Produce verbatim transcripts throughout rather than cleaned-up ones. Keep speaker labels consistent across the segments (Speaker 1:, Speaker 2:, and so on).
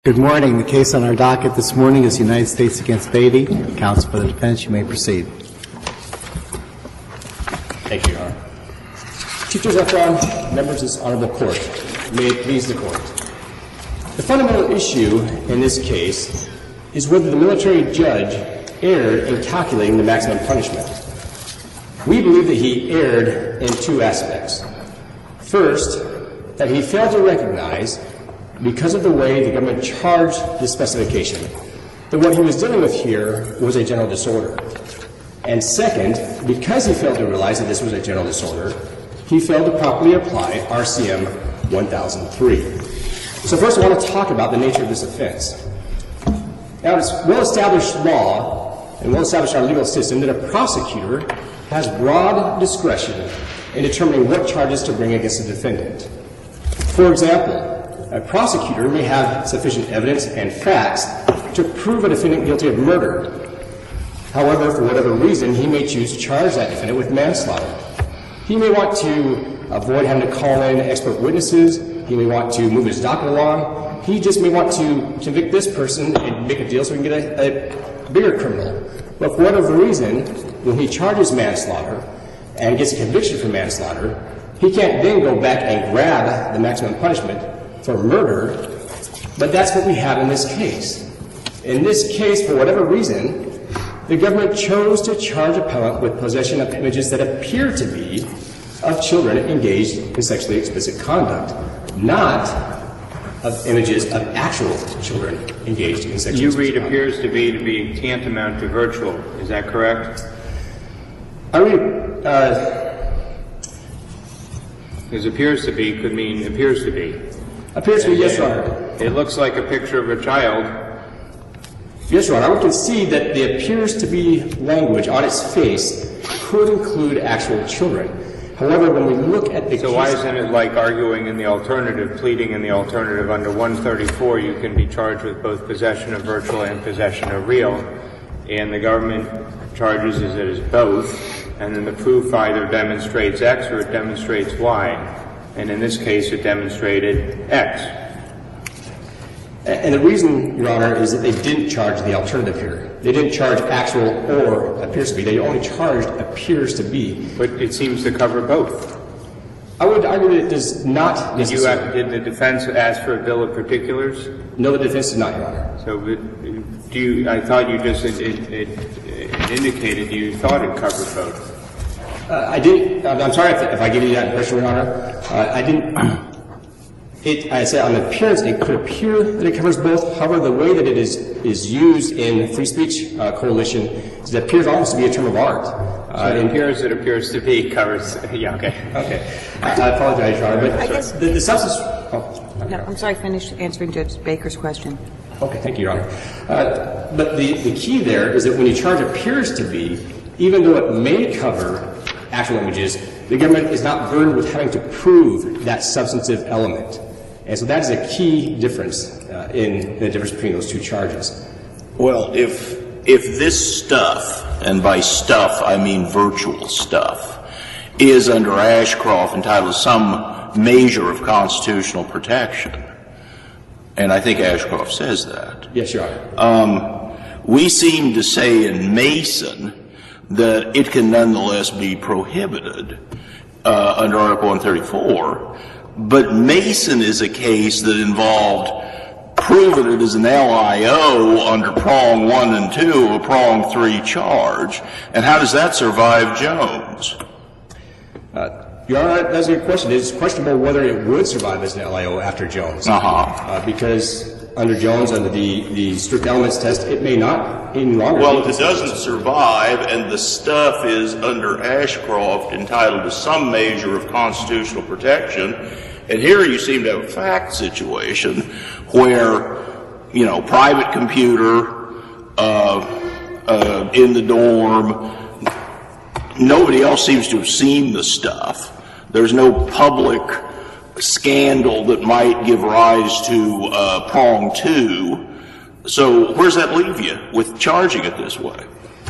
Speaker 1: Good morning. The case on our docket this morning is United States against Beatty. Counsel for the defense, you may proceed.
Speaker 2: Thank you, Your Honor. Chief Judge Efron, members of this honorable court, may it please the court. The fundamental issue in this case is whether the military judge erred in calculating the maximum punishment. We believe that he erred in two aspects. First, that he failed to recognize, because of the way the government charged this specification, that what he was dealing with here was a general disorder. And second, because he failed to realize that this was a general disorder, he failed to properly apply R C M one thousand three. So first I want to talk about the nature of this offense. Now, it's well-established law and well-established in our legal system that a prosecutor has broad discretion in determining what charges to bring against a defendant. For example, a prosecutor may have sufficient evidence and facts to prove a defendant guilty of murder. However, for whatever reason, he may choose to charge that defendant with manslaughter. He may want to avoid having to call in expert witnesses. He may want to move his docket along. He just may want to convict this person and make a deal so he can get a, a bigger criminal. But for whatever reason, when he charges manslaughter and gets a conviction for manslaughter, he can't then go back and grab the maximum punishment for murder, but that's what we have in this case. In this case, for whatever reason, the government chose to charge appellant with possession of images that appear to be of children engaged in sexually explicit conduct, not of images of actual children engaged in sexually explicit conduct.
Speaker 3: You read appears to be to be tantamount to virtual. Is that correct?
Speaker 2: I read, uh...
Speaker 3: Because appears to be could mean appears to be.
Speaker 2: Appears to be, yes, Your Honor.
Speaker 3: It looks like a picture of a child.
Speaker 2: Yes, Your Honor. I would concede that the appears to be language on its face could include actual children. However, when we look at the
Speaker 3: So
Speaker 2: case,
Speaker 3: why isn't it like arguing in the alternative, pleading in the alternative under one thirty-four, you can be charged with both possession of virtual and possession of real, and the government charges it as both, and then the proof either demonstrates X or it demonstrates Y. And in this case, it demonstrated X.
Speaker 2: And the reason, Your Honor, is that they didn't charge the alternative here. They didn't charge actual or appears to be. They only charged appears to be.
Speaker 3: But it seems to cover both.
Speaker 2: I would argue that it does not
Speaker 3: Did, you, did the defense ask for a bill of particulars?
Speaker 2: No, the defense did not, Your Honor.
Speaker 3: So do you, I thought you just it, it, it indicated you thought it covered both.
Speaker 2: Uh, I didn't. I'm sorry if, if I give you that impression, Your Honor. Uh, I didn't. It, I said on appearance, it could appear that it covers both. However, the way that it is is used in Free Speech uh, Coalition is that it appears almost to be a term of art.
Speaker 3: Uh, so it appears it appears to be covers. Yeah. Okay.
Speaker 2: Okay. I, I apologize, Your Honor, but
Speaker 4: I guess
Speaker 2: the, the substance. Oh, okay.
Speaker 4: No, I'm sorry. Finish answering Judge Baker's question.
Speaker 2: Okay. Thank you, Your Honor. Uh, but the the key there is that when you charge appears to be, even though it may cover actual images, the government is not burdened with having to prove that substantive element. And so that is a key difference uh, in the difference between those two charges.
Speaker 5: Well, if if this stuff, and by stuff I mean virtual stuff, is under Ashcroft entitled to some measure of constitutional protection, and I think Ashcroft says that.
Speaker 2: Yes, Your Honor.
Speaker 5: Um, we seem to say in Mason that it can nonetheless be prohibited uh, under Article one thirty-four, but Mason is a case that involved proving it as an L I O under prong one and two of a prong three charge. And how does that survive Jones?
Speaker 2: Uh, Your Honor, that's a good question. It's questionable whether it would survive as an L I O after Jones.
Speaker 5: Uh-huh.
Speaker 2: Uh, because under Jones, under the, the strict elements test, it may not any longer.
Speaker 5: Well, if it doesn't survive and the stuff is under Ashcroft entitled to some measure of constitutional protection, and here you seem to have a fact situation where, you know, private computer uh, uh, in the dorm, nobody else seems to have seen the stuff. There's no public scandal that might give rise to uh, prong two. So where does that leave you with charging it this way?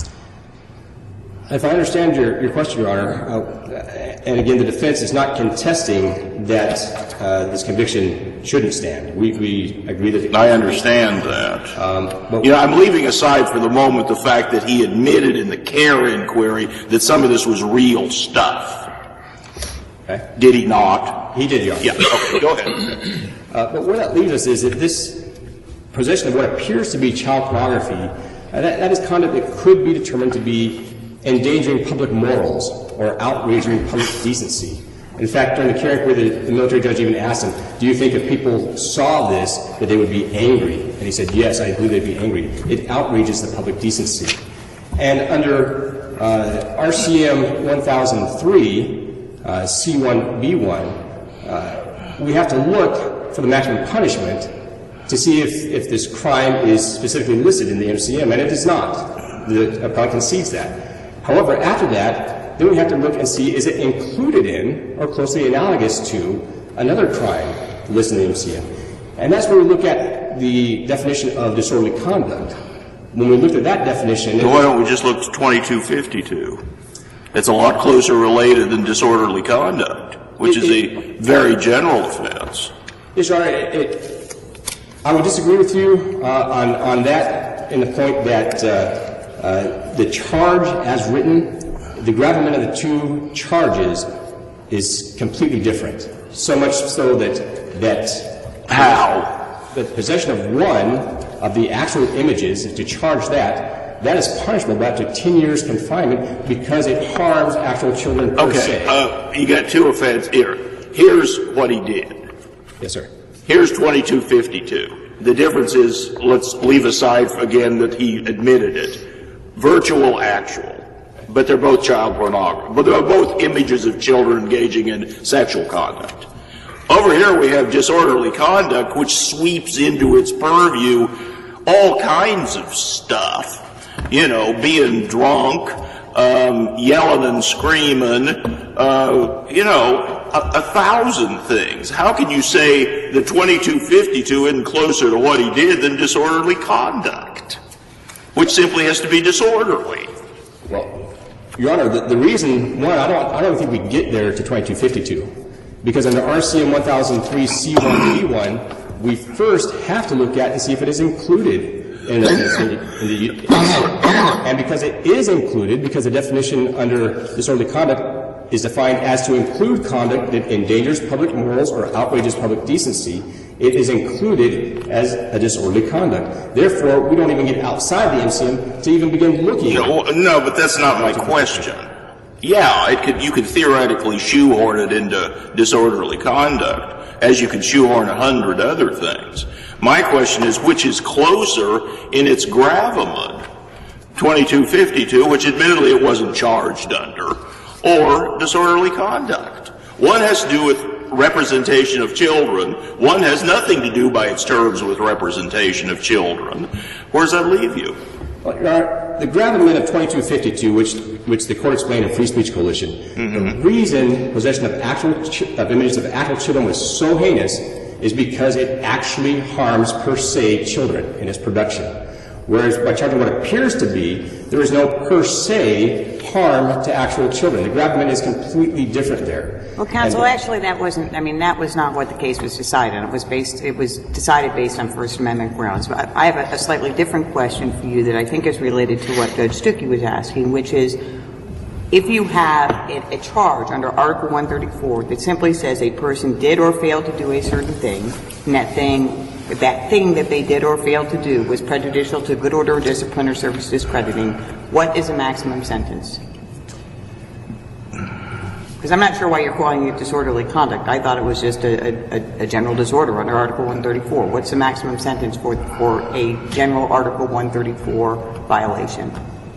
Speaker 2: If I understand your, your question, Your Honor, uh, and again, the defense is not contesting that uh, this conviction shouldn't stand. We, we agree that it
Speaker 5: I understand that.
Speaker 2: Um, but
Speaker 5: You know, I'm leaving aside for the moment the fact that he admitted in the Kerr inquiry that some of this was real stuff.
Speaker 2: Okay.
Speaker 5: Did he not?
Speaker 2: He did, Your Honor.
Speaker 5: Yeah, okay, go ahead.
Speaker 2: Uh, but where that leaves us is that this possession of what appears to be child pornography, uh, that, that is conduct that could be determined to be endangering public morals or outraging public decency. In fact, during the Kerr inquiry, the, the military judge even asked him, do you think if people saw this that they would be angry? And he said, yes, I believe they'd be angry. It outrages the public decency. And under uh, R C M one thousand three, uh, C one B one, uh, we have to look for the maximum punishment to see if, if this crime is specifically listed in the M C M, and it is not. The appellant concedes that. However, after that, then we have to look and see, is it included in or closely analogous to another crime listed in the M C M? And that's where we look at the definition of disorderly conduct. When we looked at that definition...
Speaker 5: Well, why don't we just look to twenty-two fifty-two? It's a lot closer related than disorderly conduct, which is a very general offense.
Speaker 2: Yes, Your Honor, it, it, I would disagree with you uh, on, on that in the point that uh, uh, the charge as written, the gravamen of the two charges is completely different. So much so that, that
Speaker 5: How?
Speaker 2: the possession of one of the actual images, to charge that, that is punishable by up to ten years confinement because it harms actual children per
Speaker 5: Okay,
Speaker 2: se.
Speaker 5: uh, you got two offenses here. Here's what he did.
Speaker 2: Yes, sir.
Speaker 5: Here's twenty-two fifty-two. The difference is, let's leave aside again that he admitted it. Virtual, actual. But they're both child pornography. But they're both images of children engaging in sexual conduct. Over here we have disorderly conduct, which sweeps into its purview all kinds of stuff. You know, being drunk, um, yelling and screaming, uh, you know, a, a thousand things. How can you say that twenty-two fifty-two isn't closer to what he did than disorderly conduct, which simply has to be disorderly?
Speaker 2: Well, Your Honor, the, the reason, one, I don't, I don't think we get there to twenty-two fifty-two, because under R C M one thousand three C one B one, we first have to look at and see if it is included in the, in the, and because it is included, because the definition under disorderly conduct is defined as to include conduct that endangers public morals or outrages public decency, it is included as a disorderly conduct. Therefore, we don't even get outside the M C M to even begin looking at
Speaker 5: No,
Speaker 2: it.
Speaker 5: no, but that's not my question. Yeah, it could, you could theoretically shoehorn it into disorderly conduct, as you could shoehorn a hundred other things. My question is, which is closer in its gravamen? twenty-two fifty-two, which admittedly it wasn't charged under, or disorderly conduct. One has to do with representation of children. One has nothing to do by its terms with representation of children. Where does that leave you?
Speaker 2: Well, Your Honor, the gravamen of twenty-two fifty-two, which which the Court explained in Free Speech Coalition,
Speaker 5: Mm-hmm.
Speaker 2: the reason possession of actual ch- of images of actual children was so heinous is because it actually harms per se children in its production. Whereas by charging what appears to be, there is no per se harm to actual children. The gravamen is completely different there.
Speaker 4: Well, counsel,
Speaker 2: And-
Speaker 4: actually, that wasn't, I mean, that was not what the case was decided on. It was based, it was decided based on First Amendment grounds. But I have a, a slightly different question for you that I think is related to what Judge Stuckey was asking, which is, if you have a, a charge under Article one thirty-four that simply says a person did or failed to do a certain thing, and that thing, that thing that they did or failed to do was prejudicial to good order, discipline, or service discrediting, what is the maximum sentence? Because I'm not sure why you're calling it disorderly conduct. I thought it was just a, a, a general disorder under Article one thirty-four. What's the maximum sentence for, for a general Article one thirty-four violation?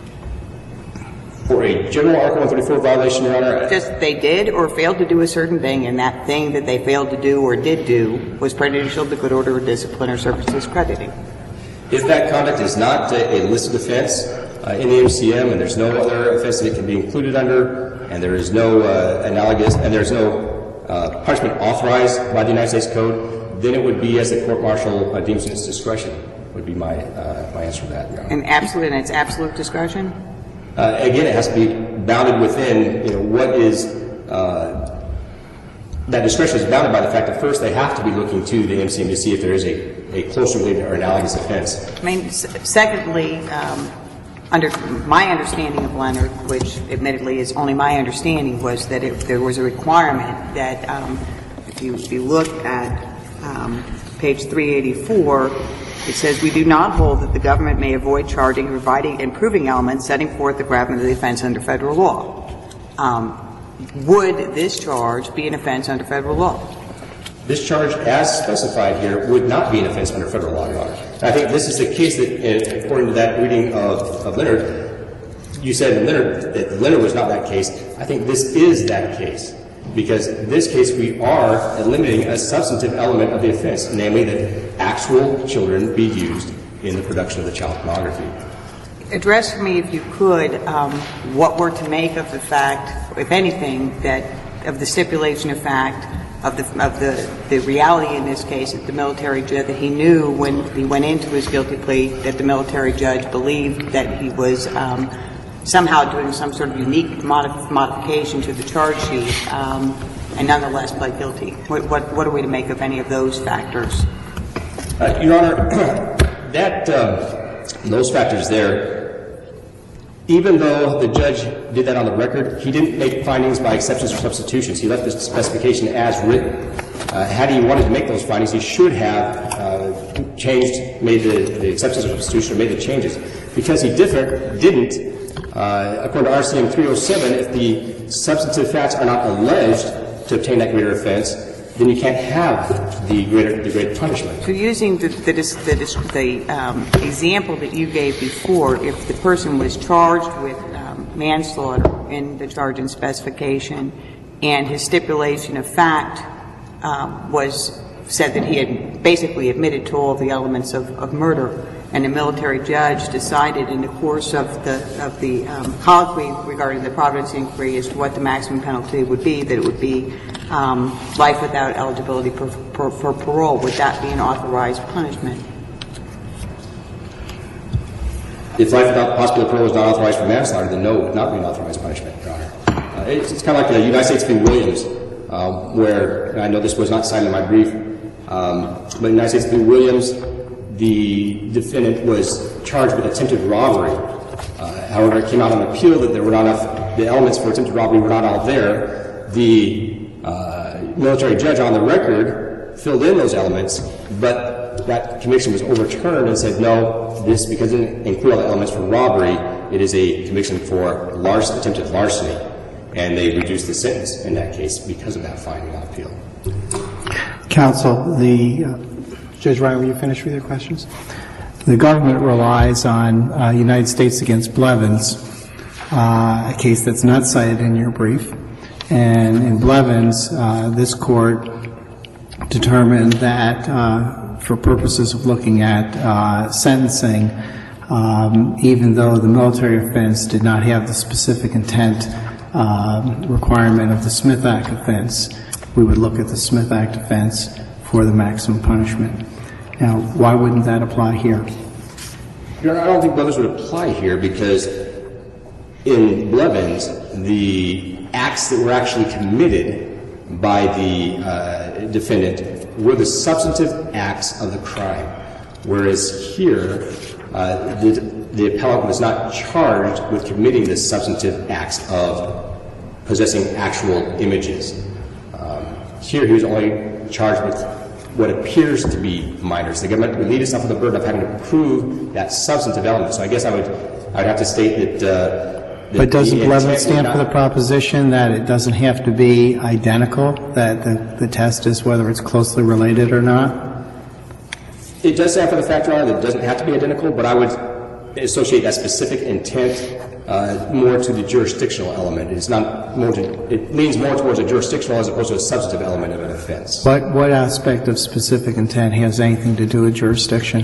Speaker 2: For a general Article one thirty-four violation, Your Honor,
Speaker 4: Just they did or failed to do a certain thing, and that thing that they failed to do or did do was prejudicial to good order, discipline, or service discrediting.
Speaker 2: if that conduct is not a, a listed offense uh, in the M C M and there's no other offense that it can be included under, and there is no uh, analogous, and there's no uh, punishment authorized by the United States Code, then it would be as the court-martial uh, deems in its discretion, would be my, uh, my answer to that, Your Honor.
Speaker 4: And absolute, and it's absolute discretion?
Speaker 2: Uh, again, it has to be bounded within, you know, what is, uh, that discretion is bounded by the fact that first they have to be looking to the M C M to see if there is a, a closely related or analogous offense.
Speaker 4: I mean, s- secondly, um, under my understanding of Leonard, which admittedly is only my understanding, was that it, there was a requirement that um, if you if you look at um, page three eighty-four, it says, "We do not hold that the government may avoid charging, providing, and proving elements setting forth the gravamen of the offense under federal law." Um, would this charge be an offense under federal law?
Speaker 2: This charge, as specified here, would not be an offense under federal law, Your Honor. I think this is the case that, uh, according to that reading of, of Leonard, you said in Leonard that Leonard was not that case. I think this is that case, because in this case we are eliminating a substantive element of the offense, namely that actual children be used in the production of the child pornography.
Speaker 4: Address for me, if you could, um, what we're to make of the fact, if anything, that of the stipulation of fact of the of the, the reality in this case that the military judge, that he knew when he went into his guilty plea that the military judge believed that he was um, somehow doing some sort of unique modif- modification to the charge sheet, um, and nonetheless pled guilty. What, what what are we to make of any of those factors?
Speaker 2: Uh, Your Honor, that um, those factors there, even though the judge did that on the record, he didn't make findings by exceptions or substitutions. He left the specification as written. Uh, had he wanted to make those findings, he should have uh, changed, made the, the exceptions or substitution, or made the changes. Because he different, didn't, uh, according to R C M three oh seven, if the substantive facts are not alleged to obtain that greater offense, then you can't have the greater the greater punishment.
Speaker 4: So using the, the, the, the um, example that you gave before, if the person was charged with um, manslaughter in the charge and specification, and his stipulation of fact um, was said that he had basically admitted to all the elements of, of murder, and the military judge decided in the course of the of the um, colloquy regarding the Providence inquiry as to what the maximum penalty would be, that it would be um, life without eligibility for, for, for parole. Would that be an authorized punishment?
Speaker 2: If life without possibility of parole is not authorized for manslaughter, then no, it would not be an authorized punishment, Your Honor. Uh, it's, it's kind of like the United States v. Williams, um, where, and I know this was not cited in my brief, um, but in United States v. Williams, the defendant was charged with attempted robbery. Uh, however, it came out on appeal that there were not enough, the elements for attempted robbery were not all there. The uh, military judge on the record filled in those elements, but that conviction was overturned and said, no, this, because it didn't include all the elements for robbery, it is a conviction for large, attempted larceny. And they reduced the sentence in that case because of that finding on appeal.
Speaker 1: Counsel, the uh, Judge Ryan, will you finish with your questions? The government relies on uh, United States against Blevins, uh, a case that's not cited in your brief. And in Blevins, uh, this court determined that uh, for purposes of looking at uh, sentencing, um, even though the military offense did not have the specific intent uh, requirement of the Smith Act offense, we would look at the Smith Act offense for the maximum punishment. Now, why wouldn't that apply here?
Speaker 2: Your Honor, I don't think Blevins would apply here because in Blevins, the acts that were actually committed by the uh, defendant were the substantive acts of the crime, whereas here, uh, the, the appellant was not charged with committing the substantive acts of possessing actual images. Um, here, he was only charged with what appears to be minors. The government would lead us up with the burden of having to prove that substantive element. So I guess I would, I would have to state that. Uh, that
Speaker 1: but doesn't Blevins stand
Speaker 2: not,
Speaker 1: for the proposition that it doesn't have to be identical, that the, the test is whether it's closely related or not?
Speaker 2: It does stand for the fact, Your Honor, that it doesn't have to be identical, but I would associate that specific intent uh, more to the jurisdictional element. It's not more to, it leans more towards a jurisdictional as opposed to a substantive element of an offense.
Speaker 1: But what aspect of specific intent has anything to do with jurisdiction?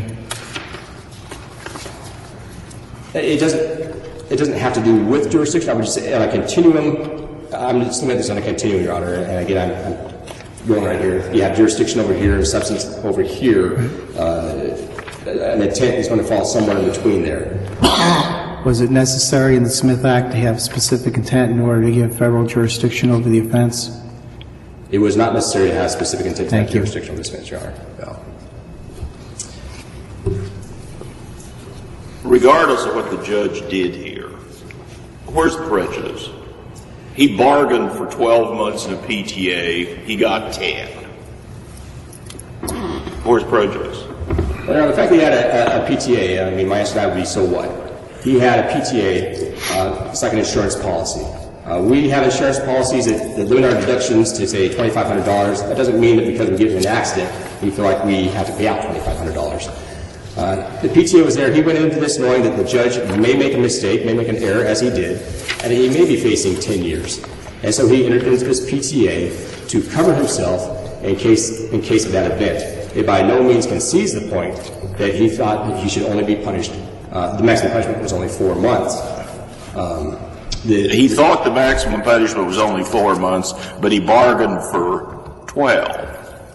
Speaker 2: It doesn't. It doesn't have to do with jurisdiction. I would just say on a continuum. I'm just looking at this on a continuum, Your Honor. And again, I'm, I'm going right here. You have jurisdiction over here, substance over here. Uh, an intent is going to fall somewhere in between there.
Speaker 1: Was it necessary in the Smith Act to have specific intent in order to give federal jurisdiction over the offense?
Speaker 2: It was not necessary to have specific intent to have
Speaker 1: Thank you.
Speaker 2: jurisdiction on this offense, Your Honor. No.
Speaker 5: Regardless of what the judge did here, where's the prejudice? He bargained for twelve months in a P T A. He got ten. Where's prejudice?
Speaker 2: Well, Your Honor, the fact that he had a, a, a P T A, I mean, my answer to that would be, so what? He had a P T A. Uh, it's like an insurance policy. Uh, we have insurance policies that, that limit our deductions to, say, twenty-five hundred dollars. That doesn't mean that because we get in an accident, we feel like we have to pay out twenty-five hundred dollars. Uh, the P T A was there. He went into this knowing that the judge may make a mistake, may make an error, as he did, and he may be facing ten years. And so he entered into this P T A to cover himself in case, in case of that event. It by no means concedes the point that he thought that he should only be punished. Uh, the maximum punishment was only four months. Um, the,
Speaker 5: he the, thought the maximum punishment was only four months, but he bargained for twelve.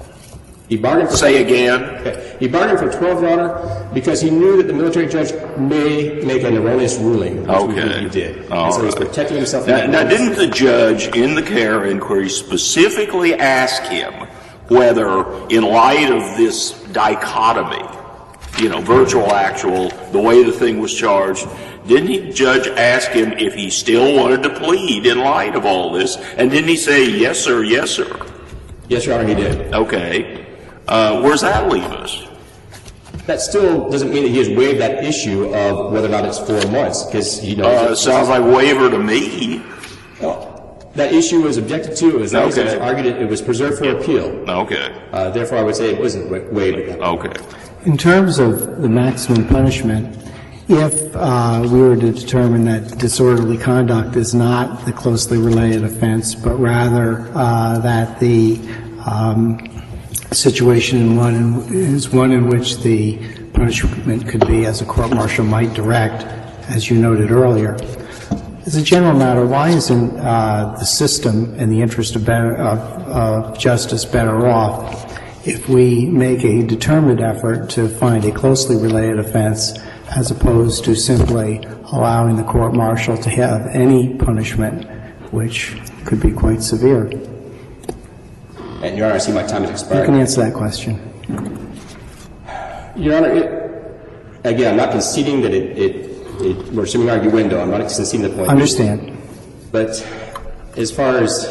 Speaker 2: He bargained for
Speaker 5: Say again.
Speaker 2: Okay. He bargained for twelve, Your Honor, because he knew that the military judge may make an erroneous ruling, which
Speaker 5: okay.
Speaker 2: he did.
Speaker 5: All
Speaker 2: and so
Speaker 5: right.
Speaker 2: he's protecting himself.
Speaker 5: Now, now didn't the judge in the care inquiry specifically ask him whether, in light of this dichotomy, you know, virtual, actual, the way the thing was charged, didn't the judge ask him if he still wanted to plead in light of all this? And didn't he say, yes, sir, yes, sir?
Speaker 2: Yes, Your Honor, he did.
Speaker 5: Okay. Uh, where's that leave us?
Speaker 2: That still doesn't mean that he has waived that issue of whether or not it's four months, because he knows.
Speaker 5: Uh, sounds like waiver to me.
Speaker 2: Well, that issue was objected to. It was,
Speaker 5: okay.
Speaker 2: it was argued. It was preserved for appeal.
Speaker 5: Okay.
Speaker 2: Uh, therefore, I would say it wasn't wa- waived.
Speaker 5: Okay.
Speaker 1: In terms of the maximum punishment, if uh, we were to determine that disorderly conduct is not the closely related offense, but rather uh, that the um, situation in one in, is one in which the punishment could be, as a court-martial might direct, as you noted earlier. As a general matter, why isn't uh, the system in the interest of, better, of, of justice better off if we make a determined effort to find a closely related offense as opposed to simply allowing the court-martial to have any punishment, which could be quite severe?
Speaker 2: And, Your Honor, I see my time has expired.
Speaker 1: You can answer that question.
Speaker 2: Your Honor, it, again, I'm not conceding that it, it, it we're assuming arguendo. I'm not conceding the point.
Speaker 1: I understand.
Speaker 2: But as far as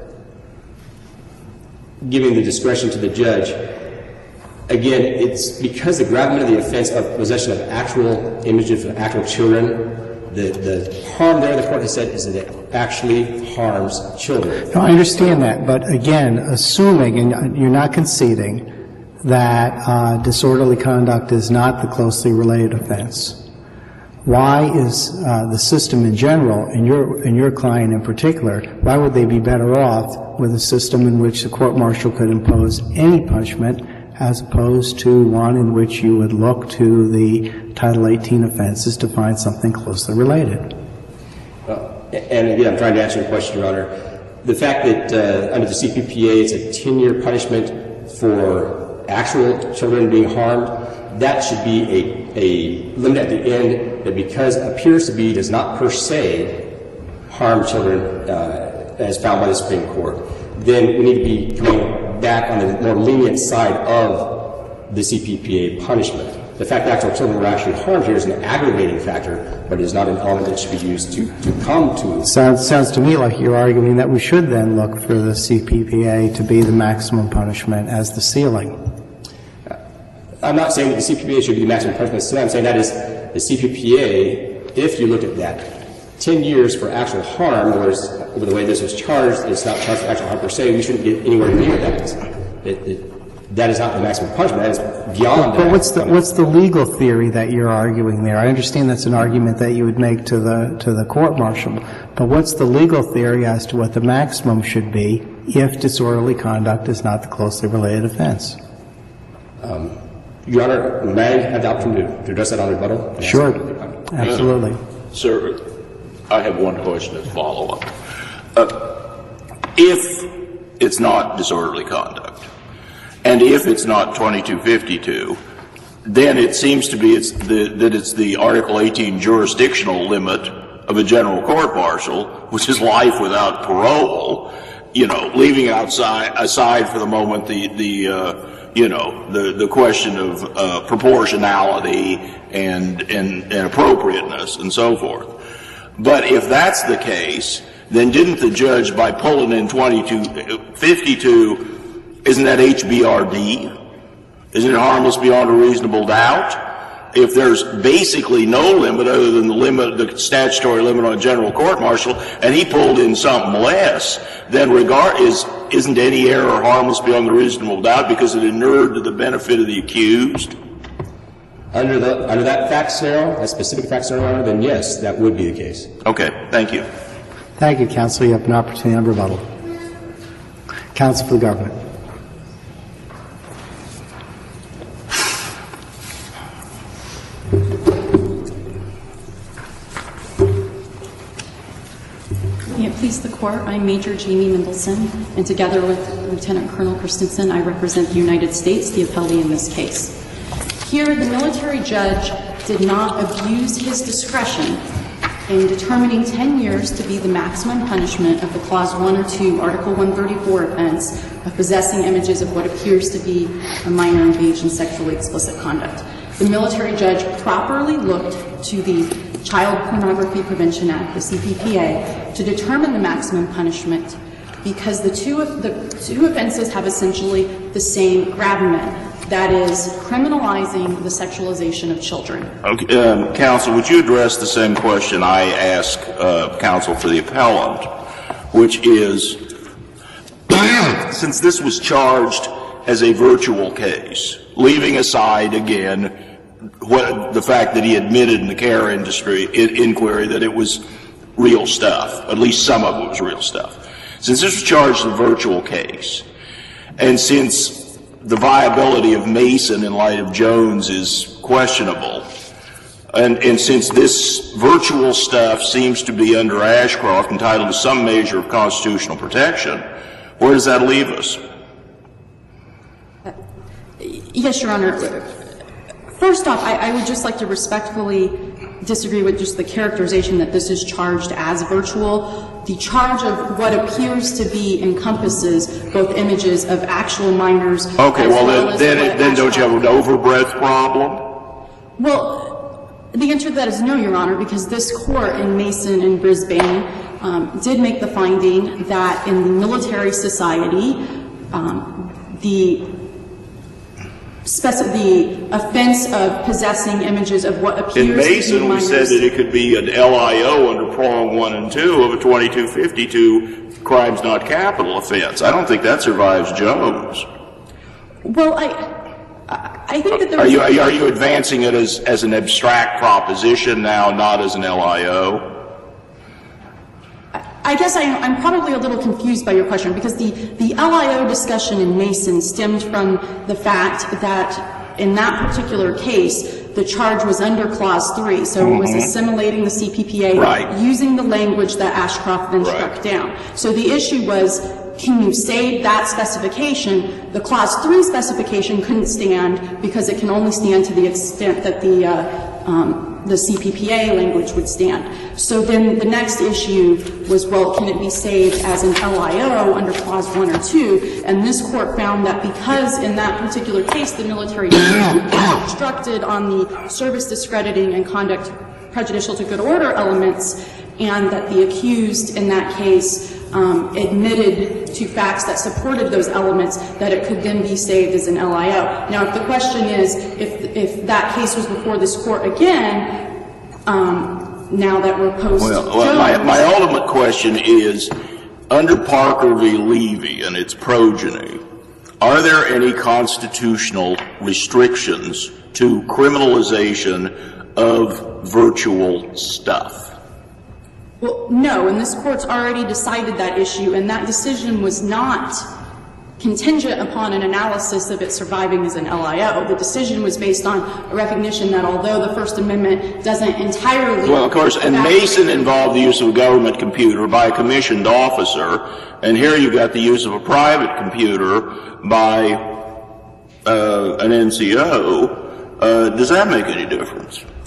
Speaker 2: giving the discretion to the judge, again, it's because the gravamen of the offense of possession of actual images of actual children, the, the harm there, the court has said, is that it actually harms children.
Speaker 1: No, I understand that, but again, assuming, and you're not conceding, that uh, disorderly conduct is not the closely related offense, why is uh, the system in general, and your, and your client in particular, why would they be better off with a system in which the court-martial could impose any punishment as opposed to one in which you would look to the Title eighteen offenses to find something closely related?
Speaker 2: Uh, and again, I'm trying to answer your question, Your Honor. The fact that uh, under the C P P A it's a ten-year punishment for actual children being harmed, that should be a, a limit at the end that, because appears to be, does not per se harm children uh, as found by the Supreme Court. Then we need to be coming back on the more lenient side of the C P P A punishment. The fact that actual children were actually harmed here is an aggravating factor, but it is not an element that should be used to, to come to.
Speaker 1: Sounds, sounds to me like you're arguing that we should then look for the C P P A to be the maximum punishment as the ceiling.
Speaker 2: I'm not saying that the C P P A should be the maximum punishment. I'm saying that is the C P P A, if you look at that, ten years for actual harm, whereas with the way this was charged, it's not charged for actual harm per se, we shouldn't get anywhere near that. It, it, that is not the maximum punishment. That is beyond
Speaker 1: but,
Speaker 2: that.
Speaker 1: But what's the, what's the legal theory that you're arguing there? I understand that's an argument that you would make to the, to the court-martial, but what's the legal theory as to what the maximum should be if disorderly conduct is not the closely related offense?
Speaker 2: Um, Your Honor, may I have the opportunity to address that on rebuttal?
Speaker 1: Sure. Absolutely.
Speaker 5: Uh, sir, I have one question as follow-up. Uh, if it's not disorderly conduct, and if it's not twenty-two fifty-two, then it seems to be it's the, that it's the Article eighteen jurisdictional limit of a general court-martial, which is life without parole. you know, leaving outside aside for the moment the the uh, you know the the question of uh, proportionality and, and and appropriateness and so forth. But if that's the case, then didn't the judge, by pulling in twenty-two fifty-two, isn't that H B R D? Isn't it harmless beyond a reasonable doubt? If there's basically no limit other than the limit, the statutory limit on a general court-martial, and he pulled in something less, then regard is isn't any error harmless beyond a reasonable doubt because it inured to the benefit of the accused?
Speaker 2: Under the under that fact scenario, that specific fact scenario, then yes, that would be the case.
Speaker 5: Okay, thank you.
Speaker 1: Thank you, counsel. You have an opportunity on rebuttal. Counsel for the government.
Speaker 6: May it please the Court, I'm Major Jamie Mendelson, and together with Lieutenant Colonel Christensen, I represent the United States, the appellee in this case. Here, the military judge did not abuse his discretion in determining ten years to be the maximum punishment of the Clause one or two, Article one thirty-four offense of possessing images of what appears to be a minor engaged in sexually explicit conduct. The military judge properly looked to the Child Pornography Prevention Act, the C P P A, to determine the maximum punishment because the two, the two offenses have essentially the same gravamen. That is, criminalizing the sexualization of children.
Speaker 5: Okay, um, counsel, would you address the same question I ask uh, counsel for the appellant, which is, since this was charged as a virtual case, leaving aside again what the fact that he admitted in the care industry in, inquiry that it was real stuff, at least some of it was real stuff. Since this was charged as a virtual case, and since the viability of Mason in light of Jones is questionable, and, and since this virtual stuff seems to be under Ashcroft entitled to some measure of constitutional protection, where does that leave us?
Speaker 6: Uh, yes, Your Honor. First off, I, I would just like to respectfully disagree with just the characterization that this is charged as virtual. The charge of what appears to be encompasses both images of actual minors.
Speaker 5: Okay, well, well then, then, then don't you have an overbreadth problem?
Speaker 6: Well, the answer to that is no, Your Honor, because this court in Mason and Brisbane um, did make the finding that in the military society, um, the Speci- the offense of possessing images of what appears
Speaker 5: in Mason,
Speaker 6: to be minors.
Speaker 5: We said that it could be an L I O under prong one and two of a twenty-two fifty-two crimes not capital offense. I don't think that survives Jones.
Speaker 6: Well, I, I think that there
Speaker 5: are
Speaker 6: was
Speaker 5: you, are you advancing it as, as an abstract proposition now, not as an L I O?
Speaker 6: I guess I, I'm probably a little confused by your question because the, the L I O discussion in Mason stemmed from the fact that in that particular case, the charge was under Clause three, so mm-hmm. it was assimilating the C P P A
Speaker 5: right.
Speaker 6: using the language that Ashcroft then
Speaker 5: right.
Speaker 6: struck down. So the issue was, can you save that specification? The Clause three specification couldn't stand because it can only stand to the extent that the uh, um, the C P P A language would stand. So then the next issue was, well, can it be saved as an L I O under Clause one or two? And this court found that because in that particular case the military was instructed on the service discrediting and conduct prejudicial to good order elements, and that the accused in that case um, admitted to facts that supported those elements, that it could then be saved as an L I O. Now, if the question is, if, if that case was before this court again, um, now that we're post
Speaker 5: Well, well my, my ultimate question is, under Parker v. Levy and its progeny, are there any constitutional restrictions to criminalization of virtual stuff?
Speaker 6: Well, no, and this Court's already decided that issue, and that decision was not contingent upon an analysis of it surviving as an L I O. The decision was based on a recognition that although the First Amendment doesn't entirely— Well,
Speaker 5: of course, and Mason involved the use of a government computer by a commissioned officer, and here you've got the use of a private computer by uh, an N C O. Uh, does that make any difference?
Speaker 6: Uh,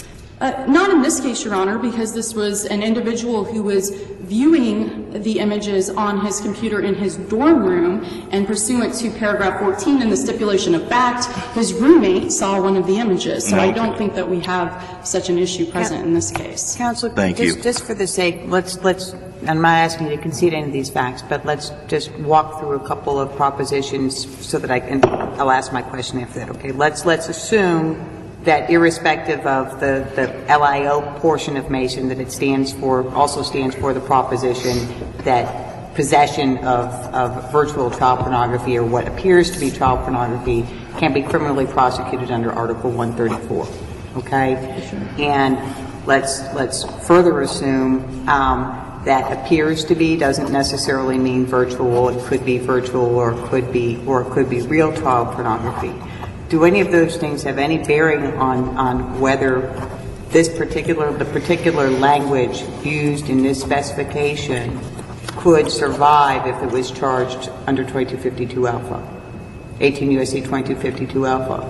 Speaker 6: Uh, not in this case, Your Honor, because this was an individual who was viewing the images on his computer in his dorm room, and pursuant to paragraph fourteen in the stipulation of fact, his roommate saw one of the images. So I don't think that we have such an issue present in this case.
Speaker 4: Counsel,
Speaker 5: Thank
Speaker 4: just,
Speaker 5: you.
Speaker 4: just for the sake, let's, let's, I'm not asking you to concede any of these facts, but let's just walk through a couple of propositions so that I can, I'll ask my question after that, okay? Let's, let's assume that irrespective of the, the L I O portion of Mason, that it stands for, also stands for the proposition that possession of, of virtual child pornography, or what appears to be child pornography, can be criminally prosecuted under Article one thirty-four, okay? And let's, let's further assume um, that appears to be doesn't necessarily mean virtual. It could be virtual, or it could be, or it could be real child pornography. Do any of those things have any bearing on, on whether this particular, the particular language used in this specification could survive if it was charged under twenty-two fifty-two alpha, eighteen U S C twenty-two fifty-two alpha?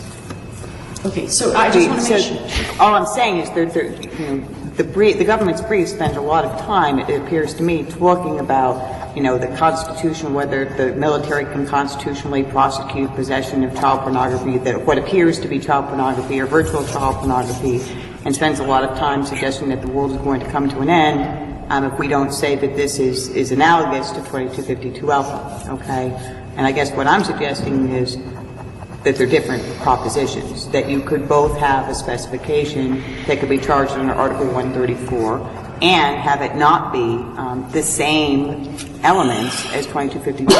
Speaker 6: Okay, so I just want to make sure.
Speaker 4: All I'm saying is that you know, the, brief, the government's brief spent a lot of time, it appears to me, talking about you know, the constitution, whether the military can constitutionally prosecute possession of child pornography, that what appears to be child pornography or virtual child pornography, and spends a lot of time suggesting that the world is going to come to an end um, if we don't say that this is, is analogous to twenty-two fifty-two alpha, okay? And I guess what I'm suggesting is that they're different propositions, that you could both have a specification that could be charged under Article one thirty-four and have it not be um, the same elements as twenty-two fifty-two.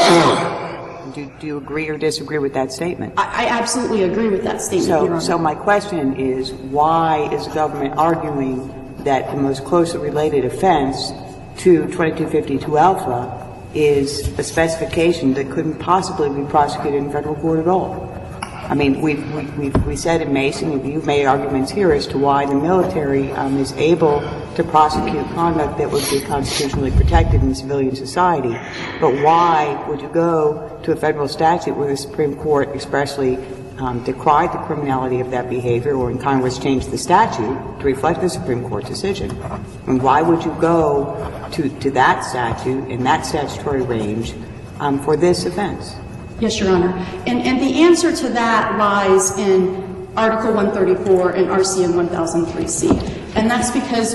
Speaker 4: do, do you agree or disagree with that statement?
Speaker 6: I, I absolutely agree with that statement,
Speaker 4: so,
Speaker 6: Your Honor.
Speaker 4: So my question is, why is the government arguing that the most closely related offense to twenty-two fifty-two alpha is a specification that couldn't possibly be prosecuted in federal court at all? I mean, we've, we, we've, we said in Mason, and you've made arguments here as to why the military um, is able to prosecute conduct that would be constitutionally protected in civilian society. But why would you go to a federal statute where the Supreme Court expressly um, decried the criminality of that behavior, or in Congress changed the statute to reflect the Supreme Court decision? And why would you go to, to that statute in that statutory range um, for this offense?
Speaker 6: Yes, Your Honor. And, and the answer to that lies in Article one thirty-four and R C M one thousand three C. And that's because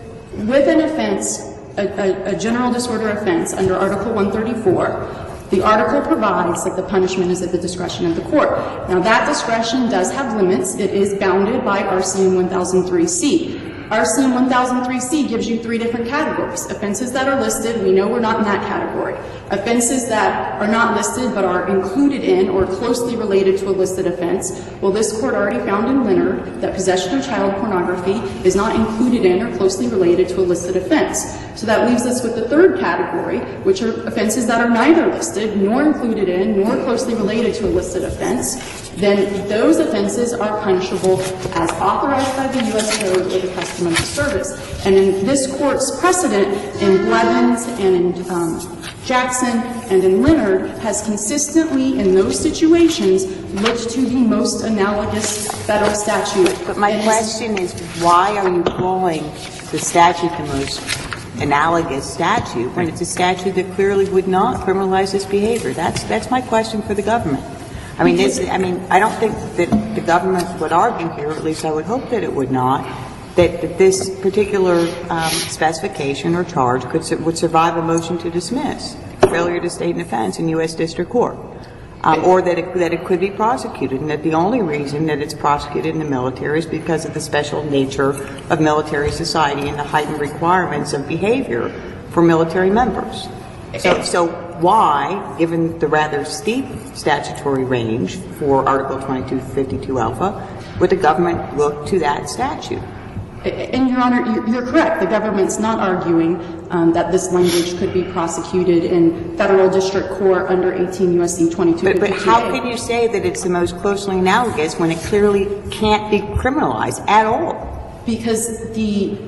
Speaker 6: with an offense, a, a, a general disorder offense under Article one thirty-four, the article provides that the punishment is at the discretion of the court. Now, that discretion does have limits. It is bounded by R C M one thousand three C. R C M one thousand three C gives you three different categories. Offenses that are listed, we know we're not in that category. Offenses that are not listed but are included in or closely related to a listed offense, well, this court already found in Leonard that possession of child pornography is not included in or closely related to a listed offense. So that leaves us with the third category, which are offenses that are neither listed, nor included in, nor closely related to a listed offense. Then those offenses are punishable as authorized by the U S Code or the custom of the service. And in this court's precedent, in Blevins and in um, Jackson and in Leonard, has consistently, in those situations, looked to the most analogous federal statute.
Speaker 4: But my question is, why are you calling the statute the most analogous statute when it's a statute that clearly would not criminalize this behavior? That's that's my question for the government. I mean, this, I mean, I don't think that the government would argue here, or at least I would hope that it would not, that, that this particular um, specification or charge could would survive a motion to dismiss, failure to state an offense in U S District Court, um, or that it, that it could be prosecuted, and that the only reason that it's prosecuted in the military is because of the special nature of military society and the heightened requirements of behavior for military members. So, so why, given the rather steep statutory range for Article twenty-two fifty-two alpha, would the government look to that statute?
Speaker 6: And, Your Honor, you're, you're correct. The government's not arguing um, that this language could be prosecuted in federal district court under eighteen U S C twenty-two fifty-two.
Speaker 4: But, but how can you say that it's the most closely analogous when it clearly can't be criminalized at all?
Speaker 6: Because the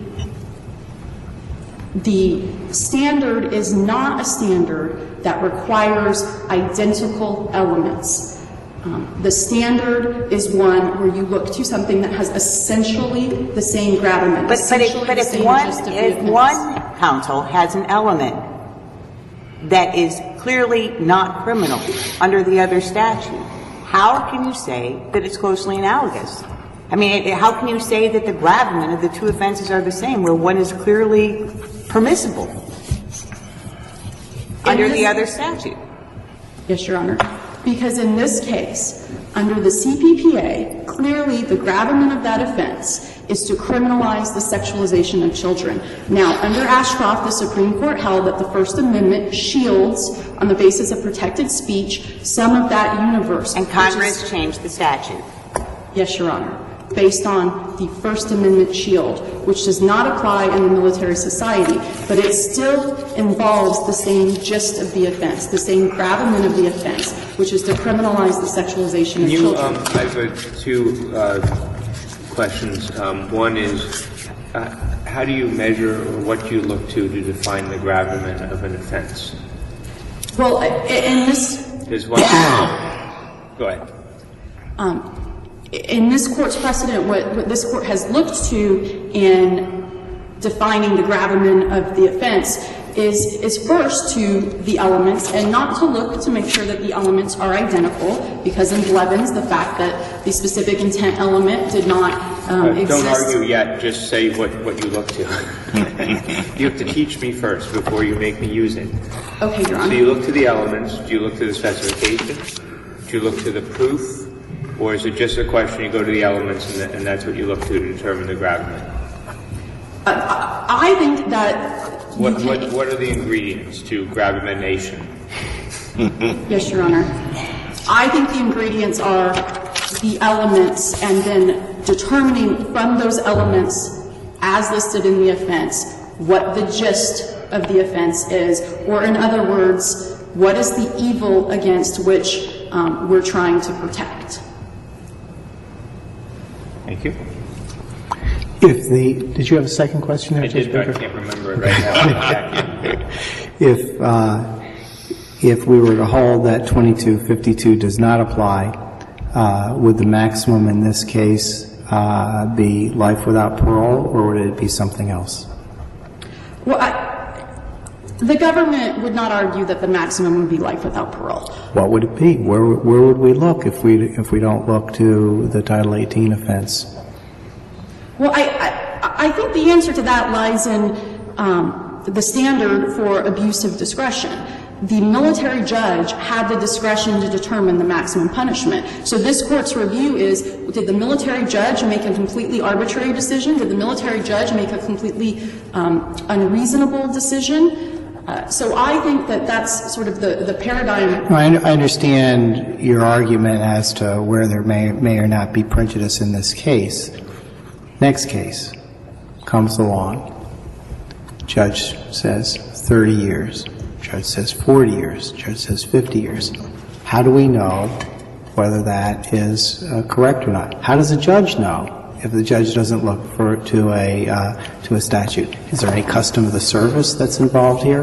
Speaker 6: the standard is not a standard that requires identical elements. Um, the standard is one where you look to something that has essentially the same gravamen.
Speaker 4: But, but, it, but if one, if one counsel has an element that is clearly not criminal under the other statute, how can you say that it's closely analogous? I mean, it, how can you say that the gravamen of the two offenses are the same, where one is clearly permissible under the other statute?
Speaker 6: Yes, Your Honor. Because in this case, under the C P P A, clearly the gravamen of that offense is to criminalize the sexualization of children. Now, under Ashcroft, the Supreme Court held that the First Amendment shields, on the basis of protected speech, some of that universe.
Speaker 4: And Congress is, changed the statute.
Speaker 6: Yes, Your Honor. Based on the First Amendment shield, which does not apply in the military society, but it still involves the same gist of the offense, the same gravamen of the offense, which is to criminalize the sexualization of
Speaker 3: you,
Speaker 6: children.
Speaker 3: Um, I have uh, two uh, questions. Um, one is, uh, how do you measure or what do you look to to define the gravamen of an offense?
Speaker 6: Well, in this...
Speaker 3: There's one... Go ahead.
Speaker 6: Um, In this Court's precedent, what, what this Court has looked to in defining the gravamen of the offense is, is first to the elements, and not to look to make sure that the elements are identical, because in Blevins, the fact that the specific intent element did not um,
Speaker 3: uh,
Speaker 6: exist.
Speaker 3: Don't argue yet. Just say what, what you look to. You have to teach me first before you make me use it.
Speaker 6: Okay, Your Honor.
Speaker 3: So you look to the elements. Do you look to the specification? Do you look to the proof? Or is it just a question you go to the elements and, the, and that's what you look to to determine the gravamen?
Speaker 6: Uh, I think that...
Speaker 3: What, what, what are the ingredients to gravamination?
Speaker 6: Yes, Your Honor. I think the ingredients are the elements and then determining from those elements, as listed in the offense, what the gist of the offense is, or in other words, what is the evil against which um, we're trying to protect.
Speaker 3: Thank you.
Speaker 1: If the, did you have a second question there,
Speaker 3: I
Speaker 1: Judge
Speaker 3: did, but
Speaker 1: Baker?
Speaker 3: I can't remember it right now.
Speaker 1: If, uh, if we were to hold that twenty-two fifty-two does not apply, uh, would the maximum in this case uh, be life without parole, or would it be something else?
Speaker 6: Well, I, the government would not argue that the maximum would be life without parole.
Speaker 1: What would it be? Where, where would we look if we, if we don't look to the Title eighteen offense?
Speaker 6: Well, I, I, I think the answer to that lies in um, the standard for abuse of discretion. The military judge had the discretion to determine the maximum punishment. So this Court's review is, did the military judge make a completely arbitrary decision? Did the military judge make a completely um, unreasonable decision? Uh, so I think that that's sort of the, the paradigm.
Speaker 1: I understand your argument as to where there may, may or not be prejudice in this case. Next case comes along. Judge says thirty years. Judge says forty years. Judge says fifty years. How do we know whether that is uh, correct or not? How does a judge know if the judge doesn't look for to a uh, to a statute? Is there any custom of the service that's involved here?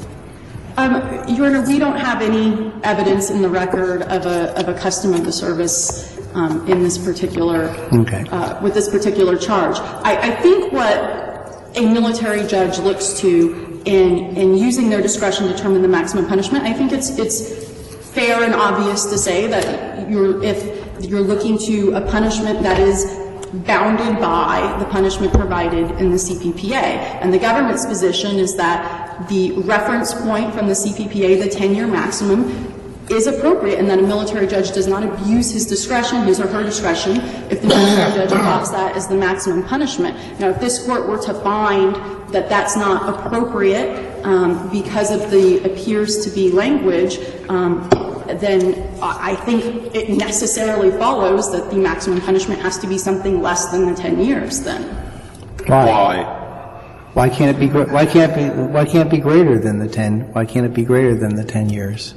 Speaker 6: Um, Your Honor, we don't have any evidence in the record of a of a custom of the service um, in this particular
Speaker 1: okay.
Speaker 6: uh, with this particular charge. I, I think what a military judge looks to in in using their discretion to determine the maximum punishment, I think it's it's fair and obvious to say that you're if you're looking to a punishment that is bounded by the punishment provided in the C P P A. And the government's position is that the reference point from the C P P A, the ten-year maximum, is appropriate, and that a military judge does not abuse his discretion, his or her discretion, if the military judge adopts that as the maximum punishment. Now, if this Court were to find that that's not appropriate um, because of the appears to be language, um, then I think it necessarily follows that the maximum punishment has to be something less than the ten years then.
Speaker 1: Why?
Speaker 5: Why?
Speaker 1: Why can't it be, why can't be, why can't it be greater than the ten, why can't it be greater than the ten years?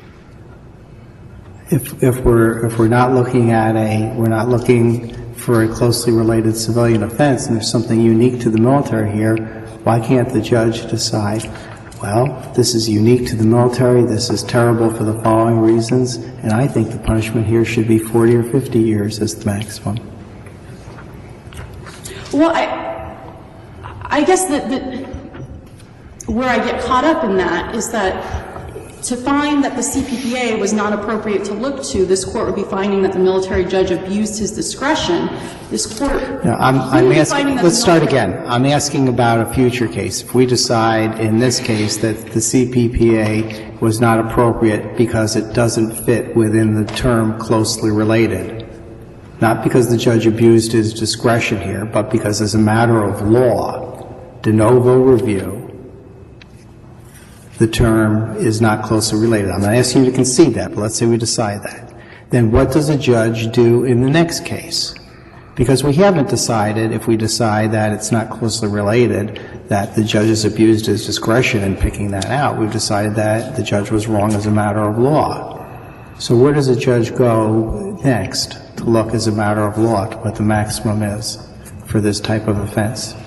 Speaker 1: If, if we're, if we're not looking at a, we're not looking for a closely related civilian offense and there's something unique to the military here, why can't the judge decide, well, this is unique to the military, this is terrible for the following reasons, and I think the punishment here should be forty or fifty years as the maximum.
Speaker 6: Well, I, I guess that, that where I get caught up in that is that to find that the C P P A was not appropriate to look to, this court would be finding that the military judge abused his discretion. This court
Speaker 1: No, I'm, I'm
Speaker 6: would be
Speaker 1: asking,
Speaker 6: finding that
Speaker 1: let's
Speaker 6: the
Speaker 1: start
Speaker 6: military-
Speaker 1: again. I'm asking about a future case. If we decide in this case that the C P P A was not appropriate because it doesn't fit within the term closely related, not because the judge abused his discretion here, but because as a matter of law, de novo review, the term is not closely related. I'm not asking you to concede that, but let's say we decide that. Then what does a judge do in the next case? Because we haven't decided, if we decide that it's not closely related, that the judge has abused his discretion in picking that out. We've decided that the judge was wrong as a matter of law. So where does a judge go next to look as a matter of law to what the maximum is for this type of offense?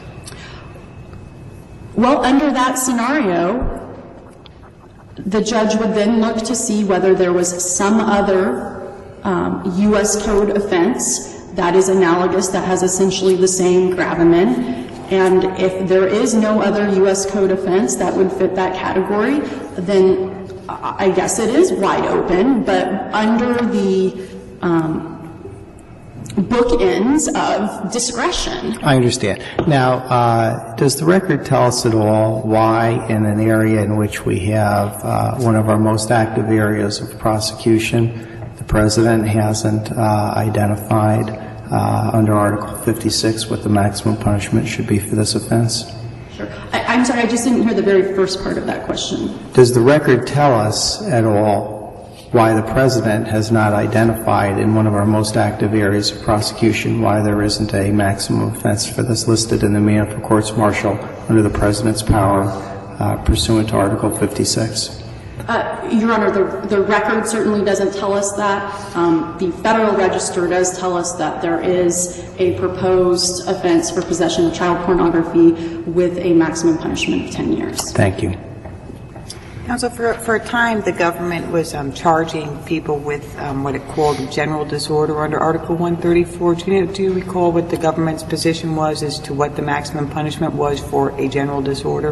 Speaker 6: Well, under that scenario, the judge would then look to see whether there was some other um, U S code offense that is analogous, that has essentially the same gravamen. And if there is no other U S code offense that would fit that category, then I guess it is wide open. But under the um, bookends of discretion.
Speaker 1: I understand. Now, uh, does the record tell us at all why in an area in which we have uh, one of our most active areas of prosecution, the President hasn't uh, identified uh, under Article fifty-six what the maximum punishment should be for this offense?
Speaker 6: Sure. I, I'm sorry, I just didn't hear the very first part of that question.
Speaker 1: Does the record tell us at all why the President has not identified in one of our most active areas of prosecution why there isn't a maximum offense for this listed in the Manual for Courts Martial under the President's power uh, pursuant to Article fifty-six?
Speaker 6: Uh, Your Honor, the, the record certainly doesn't tell us that. Um, the Federal Register does tell us that there is a proposed offense for possession of child pornography with a maximum punishment of ten years.
Speaker 1: Thank you.
Speaker 4: Counsel, for, for a time, the government was um, charging people with um, what it called a general disorder under Article one thirty-four. Do you, do you recall what the government's position was as to what the maximum punishment was for a general disorder?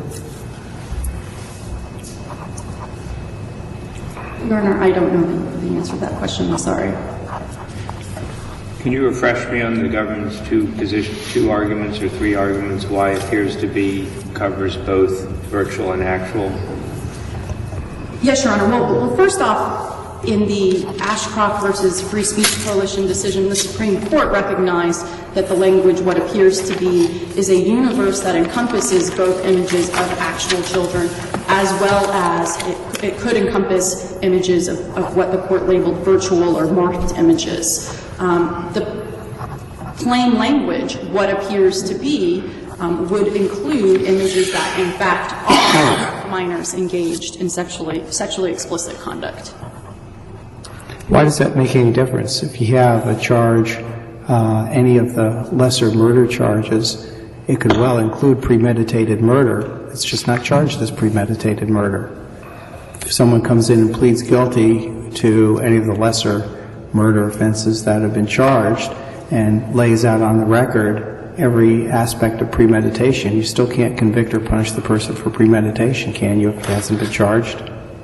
Speaker 6: Your Honor, I don't know the, the answer to that question. I'm sorry.
Speaker 3: Can you refresh me on the government's two position, two arguments or three arguments why it appears to be covers both virtual and actual?
Speaker 6: Yes, Your Honor. Well, well, first off, in the Ashcroft versus Free Speech Coalition decision, the Supreme Court recognized that the language, what appears to be, is a universe that encompasses both images of actual children as well as it, it could encompass images of, of what the court labeled virtual or morphed images. Um, the plain language, what appears to be, um, would include images that, in fact, are minors engaged in sexually sexually explicit conduct.
Speaker 1: Why does that make any difference? If you have a charge, uh, any of the lesser murder charges, it could well include premeditated murder. It's just not charged as premeditated murder. If someone comes in and pleads guilty to any of the lesser murder offenses that have been charged and lays out on the record every aspect of premeditation, you still can't convict or punish the person for premeditation, can you, if it hasn't been charged?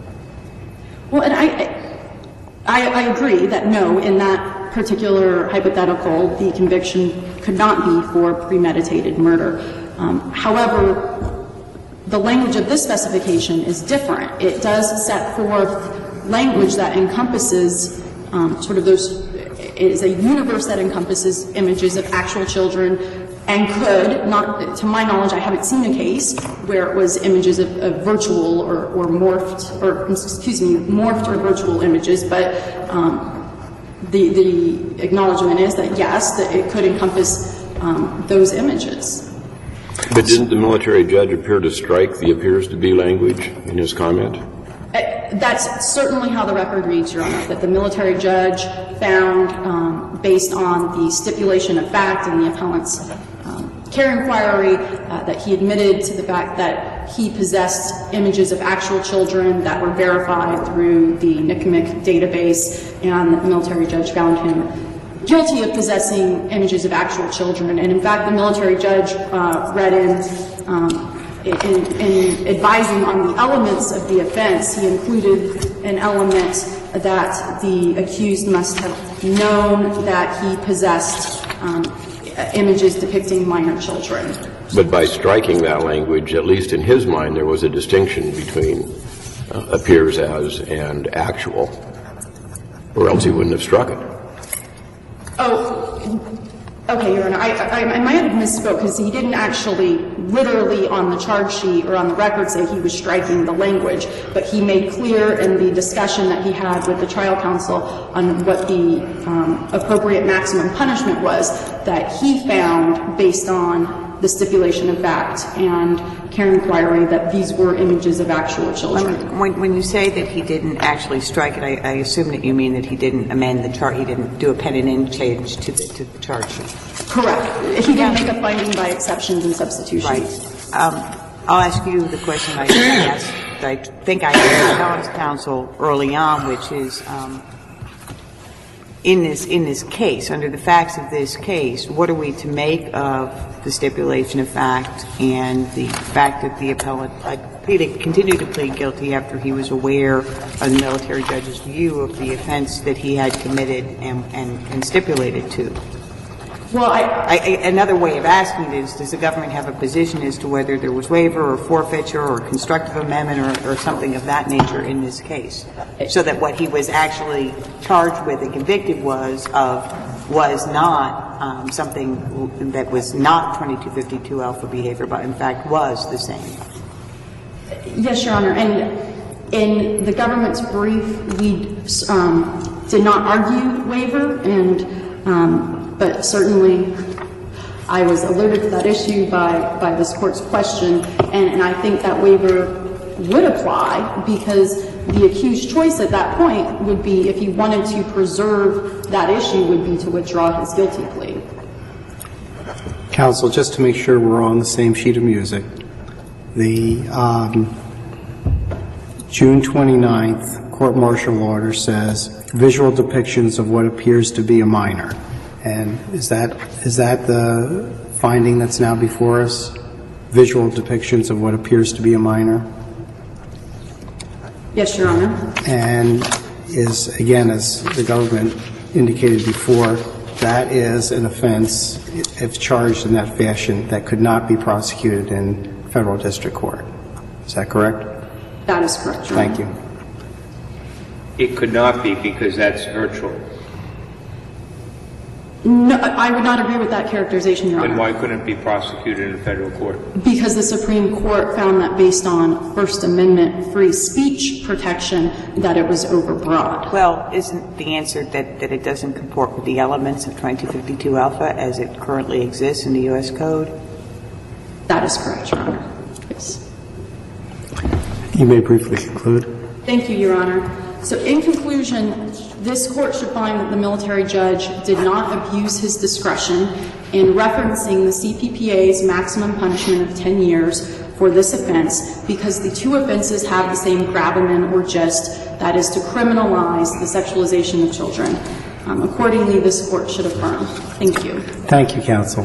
Speaker 6: Well, and I, I, I agree that no, in that particular hypothetical, the conviction could not be for premeditated murder. Um, however, the language of this specification is different. It does set forth language that encompasses um, sort of those, is a universe that encompasses images of actual children and could, not, to my knowledge, I haven't seen a case where it was images of, of virtual or, or morphed, or excuse me, morphed or virtual images, but um, the, the acknowledgement is that yes, that it could encompass um, those images.
Speaker 7: But didn't the military judge appear to strike the appears to be language in his comment?
Speaker 6: That's certainly how the record reads, Your Honor, that the military judge found, um, based on the stipulation of fact in the appellant's um, care inquiry, uh, that he admitted to the fact that he possessed images of actual children that were verified through the N C M E C database, and the military judge found him guilty of possessing images of actual children. And in fact, the military judge uh, read in, um, in, in advising on the elements of the offense, he included an element that the accused must have known that he possessed um, images depicting minor children.
Speaker 7: But by striking that language, at least in his mind, there was a distinction between uh, appears as and actual, or else he wouldn't have struck it.
Speaker 6: Oh, okay, Your Honor. I, I, I might have misspoke because he didn't actually literally on the charge sheet or on the record say he was striking the language, but he made clear in the discussion that he had with the trial counsel on what the um, appropriate maximum punishment was that he found based on the stipulation of fact and care inquiry that these were images of actual children.
Speaker 4: When, when you say that he didn't actually strike it, I, I assume that you mean that he didn't amend the chart, he didn't do a pen and ink change to the, to the charge sheet.
Speaker 6: Correct. He didn't make a finding by exceptions and substitutions.
Speaker 4: Right. Um, I'll ask you the question I asked, I think I asked Appellant's counsel early on, which is, um, in this, in this case, under the facts of this case, what are we to make of the stipulation of fact and the fact that the appellant uh, pleaded, continued to plead guilty after he was aware of the military judge's view of the offense that he had committed and, and, and stipulated to?
Speaker 6: Well, I,
Speaker 4: I, I, another way of asking it is, does the government have a position as to whether there was waiver or forfeiture or constructive amendment or, or something of that nature in this case, so that what he was actually charged with and convicted was of was not um, something that was not twenty-two fifty-two alpha behavior, but in fact was the same?
Speaker 6: Yes, Your Honor. And in the government's brief, we um, did not argue waiver, and um, but certainly I was alerted to that issue by, by this Court's question, and, and I think that waiver would apply because the accused's choice at that point would be, if he wanted to preserve that issue, would be to withdraw his guilty plea.
Speaker 1: Counsel, just to make sure we're on the same sheet of music, the um, June twenty-ninth court-martial order says visual depictions of what appears to be a minor. And is that is that the finding that's now before us? Visual depictions of what appears to be a minor?
Speaker 6: Yes, Your Honor.
Speaker 1: And is, again, as the government indicated before, that is an offense, if charged in that fashion, that could not be prosecuted in federal district court. Is that correct?
Speaker 6: That is correct, Your Honor.
Speaker 1: Thank you.
Speaker 3: It could not be because that's virtual.
Speaker 6: No, I would not agree with that characterization, Your Honor.
Speaker 3: Then why couldn't it be prosecuted in federal court?
Speaker 6: Because the Supreme Court found that based on First Amendment free speech protection, that it was overbroad.
Speaker 4: Well, isn't the answer that, that it doesn't comport with the elements of twenty-two fifty-two alpha as it currently exists in the U S Code?
Speaker 6: That is correct, Your Honor. Yes.
Speaker 1: You may briefly conclude.
Speaker 6: Thank you, Your Honor. So in conclusion, this Court should find that the military judge did not abuse his discretion in referencing the C P P A's maximum punishment of ten years for this offense because the two offenses have the same gravamen or gist, that is to criminalize the sexualization of children. Um, accordingly, this Court should affirm. Thank you.
Speaker 1: Thank you, counsel.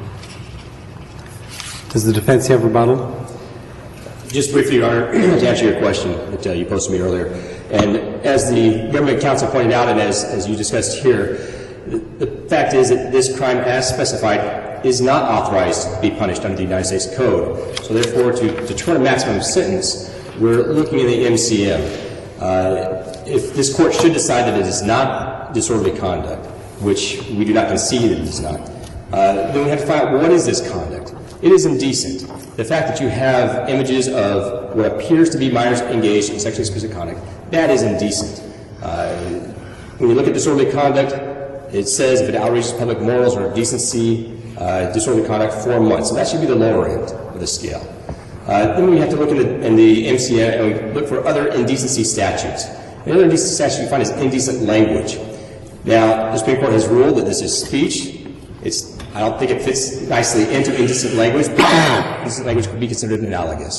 Speaker 1: Does the defense have rebuttal?
Speaker 2: Just briefly, Your Honor, to answer your question that uh, you posed to me earlier. And as the government counsel pointed out and as, as you discussed here, the, the fact is that this crime as specified is not authorized to be punished under the United States Code. So therefore, to determine a maximum sentence, we're looking at the M C M. Uh, if this Court should decide that it is not disorderly conduct, which we do not concede it is not, uh, then we have to find out what is this conduct. It is indecent. The fact that you have images of what appears to be minors engaged in sexually explicit conduct, that is indecent. Uh, when you look at disorderly conduct, it says if it outrages public morals or decency, uh, disorderly conduct, four months. So that should be the lower end of the scale. Uh, then we have to look in the, in the M C M and we look for other indecency statutes. The other indecency statute we find is indecent language. Now, the Supreme Court has ruled that this is speech. It's I don't think it fits nicely into indecent language, but indecent language could be considered analogous.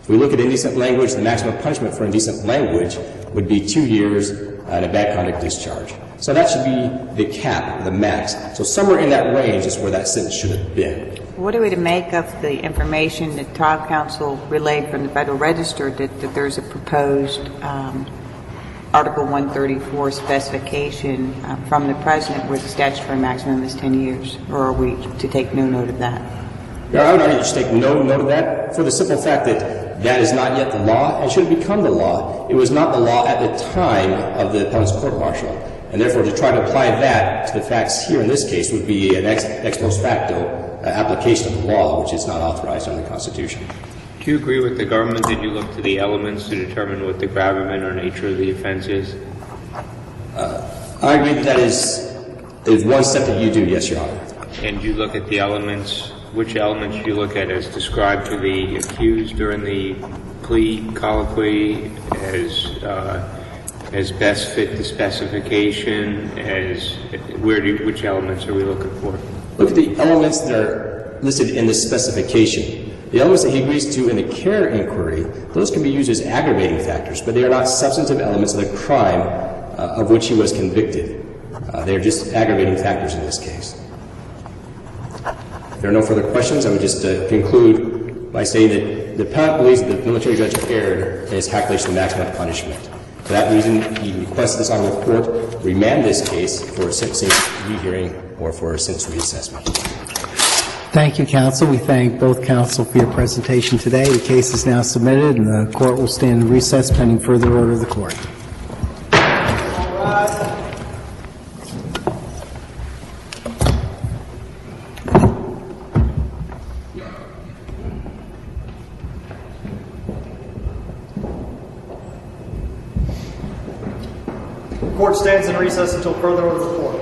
Speaker 2: If we look at indecent language, the maximum punishment for indecent language would be two years and a bad conduct discharge. So that should be the cap, the max. So somewhere in that range is where that sentence should have been.
Speaker 4: What are we to make of the information that trial counsel relayed from the Federal Register that, that there's a proposed um, Article one thirty-four specification uh, from the President where the statutory maximum is ten years? Or are we to take no note of that?
Speaker 2: Yeah, I would argue you should take no note of that for the simple fact that that is not yet the law and shouldn't become the law. It was not the law at the time of the appellant's court-martial. And therefore, to try to apply that to the facts here in this case would be an ex, ex post facto uh, application of the law, which is not authorized under the Constitution.
Speaker 3: Do you agree with the government that you look to the elements to determine what the gravamen or nature of the offense is?
Speaker 2: Uh, I agree that that is, is one step that you do, yes, Your Honor.
Speaker 3: And you look at the elements, which elements do you look at as described to the accused during the plea colloquy as uh, as best fit the specification, as where do, which elements are we looking for?
Speaker 2: Look at the elements that are listed in the specification. The elements that he agrees to in the care inquiry, those can be used as aggravating factors, but they are not substantive elements of the crime uh, of which he was convicted. Uh, they are just aggravating factors in this case. If there are no further questions, I would just uh, conclude by saying that the appellant believes that the military judge erred in his calculation of maximum punishment. For that reason, he requests this honorable court remand this case for a sentencing rehearing or for a sentence reassessment.
Speaker 1: Thank you, counsel. We thank both counsel for your presentation today. The case is now submitted, and the court will stand in recess pending further order of the court.
Speaker 8: The court stands in recess until further order of the court.